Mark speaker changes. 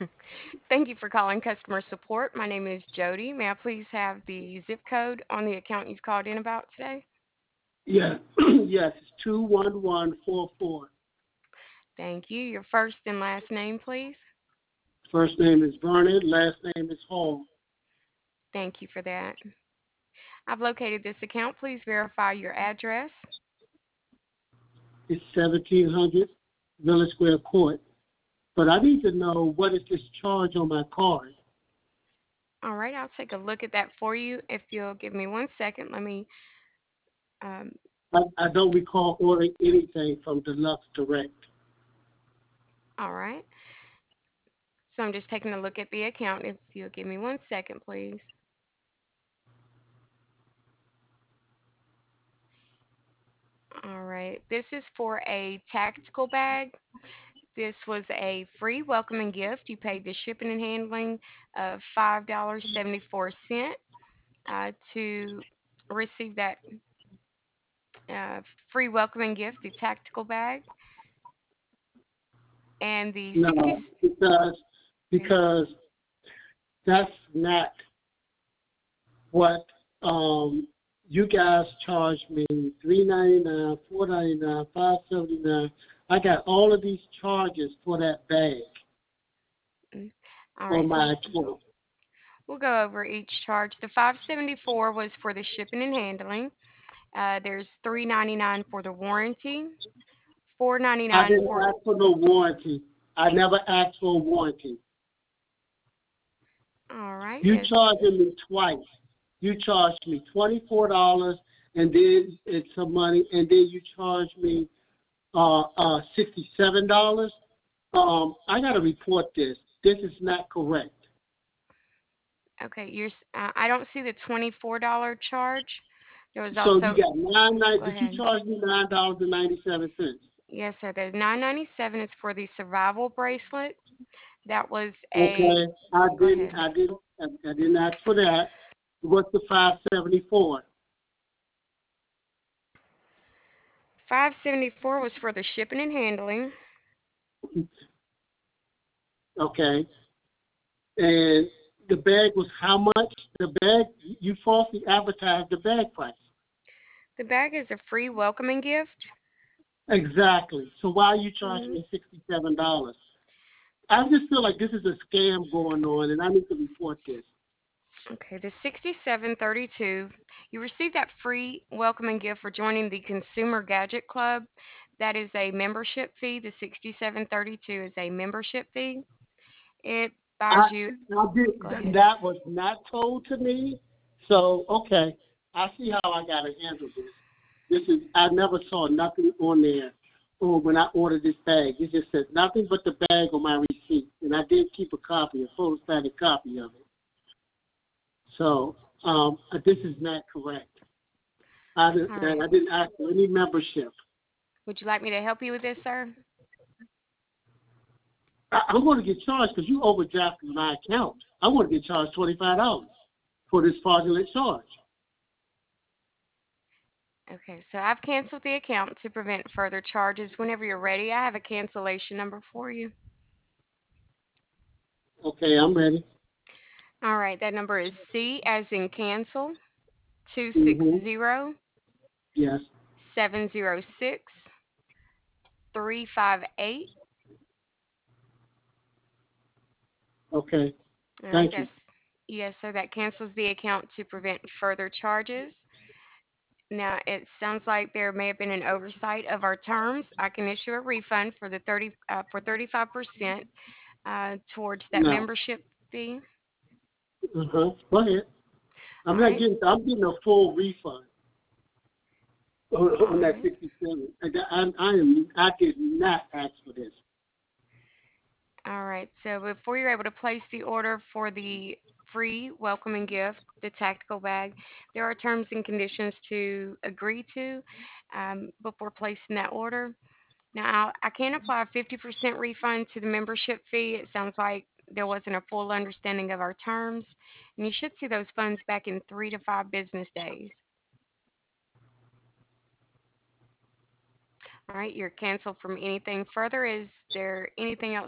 Speaker 1: Thank you for calling customer support. My name is Jody. May I please have the zip code on the account you've called in about today?
Speaker 2: Yeah, yes, it's 21144.
Speaker 1: Thank you. Your first and last name, please.
Speaker 2: First name is Vernon, last name is Hall.
Speaker 1: Thank you for that. I've located this account. Please verify your address.
Speaker 2: It's 1700 Village Square Court. But I need to know what is this charge on my card.
Speaker 1: All right, I'll take a look at that for you. If you'll give me 1 second, let me. Um,
Speaker 2: I don't recall ordering anything from Deluxe Direct.
Speaker 1: all right. So I'm just taking a look at the account. If you'll give me 1 second, please. All right. This is for a tactical bag. This was a free welcoming gift. You paid the shipping and handling of $5.74 to receive that uh, free welcoming gift, the tactical bag, and the 60.
Speaker 2: No, because that's not what you guys charged me. $3.99, $4.99, $5.79. I got all of these charges for that bag
Speaker 1: All right,
Speaker 2: on
Speaker 1: so
Speaker 2: my account.
Speaker 1: we'll go over each charge. The 574 was for the shipping and handling. There's 399 for the warranty,
Speaker 2: I
Speaker 1: 499
Speaker 2: didn't
Speaker 1: for.
Speaker 2: ask for no warranty. I never asked for a warranty.
Speaker 1: All right,
Speaker 2: You
Speaker 1: yes.
Speaker 2: charging me twice. You charged me $24 and then it's some money, and then you charged me $67. I gotta report this. This is not correct.
Speaker 1: Okay, I don't see the $24 charge. There was
Speaker 2: So you
Speaker 1: also.
Speaker 2: got nine nine.
Speaker 1: Go
Speaker 2: Did you
Speaker 1: ahead.
Speaker 2: charge me $9.97?
Speaker 1: Yes, sir. The 997 is for the survival bracelet. That was a.
Speaker 2: Okay, I
Speaker 1: Go
Speaker 2: didn't.
Speaker 1: ahead.
Speaker 2: I didn't. I didn't ask for that. What's the 574?
Speaker 1: 574 was for the shipping and handling.
Speaker 2: Okay, and the bag was how much? The bag, you falsely advertised the bag price.
Speaker 1: The bag is a free welcoming gift.
Speaker 2: Exactly. So why are you charging
Speaker 1: Hmm.
Speaker 2: me $67? I just feel like this is a scam going on, and I need to report this.
Speaker 1: Okay, the 6732. You received that free welcoming gift for joining the Consumer Gadget Club. That is a membership fee. The 6732 is a membership fee. It buys
Speaker 2: I,
Speaker 1: you.
Speaker 2: I
Speaker 1: Go
Speaker 2: did
Speaker 1: ahead.
Speaker 2: that was not told to me. So okay, I see how I got to handle this. This is I never saw nothing on there. Or when I ordered this bag, it just said nothing but the bag on my receipt, and I did keep a copy, a photostatic copy of it. So this is not correct.
Speaker 1: All right.
Speaker 2: I didn't ask for any membership.
Speaker 1: Would you like me to help you with this, sir?
Speaker 2: I'm going to get charged because you overdrafted my account. I'm going to get charged $25 for this fraudulent charge.
Speaker 1: Okay, so I've canceled the account to prevent further charges. Whenever you're ready, I have a cancellation number for you.
Speaker 2: Okay, I'm ready.
Speaker 1: All right, that number is C as in cancel, two six
Speaker 2: Mm-hmm.
Speaker 1: zero
Speaker 2: Yes.
Speaker 1: 706 358.
Speaker 2: Okay.
Speaker 1: All right,
Speaker 2: Thank you.
Speaker 1: that's yes, so that cancels the account to prevent further charges. Now, it sounds like there may have been an oversight of our terms. I can issue a refund for the 35% towards that
Speaker 2: No.
Speaker 1: membership fee.
Speaker 2: Uh-huh. Go ahead.
Speaker 1: All right.
Speaker 2: I'm getting a full refund
Speaker 1: All
Speaker 2: on that
Speaker 1: right.
Speaker 2: 67. I did not ask for this.
Speaker 1: All right. So before you're able to place the order for the free welcoming gift, the tactical bag, there are terms and conditions to agree to before placing that order. Now, I can apply a 50% refund to the membership fee. It sounds like there wasn't a full understanding of our terms, and you should see those funds back in 3 to 5 business days. All right. You're canceled from anything further. Is there anything else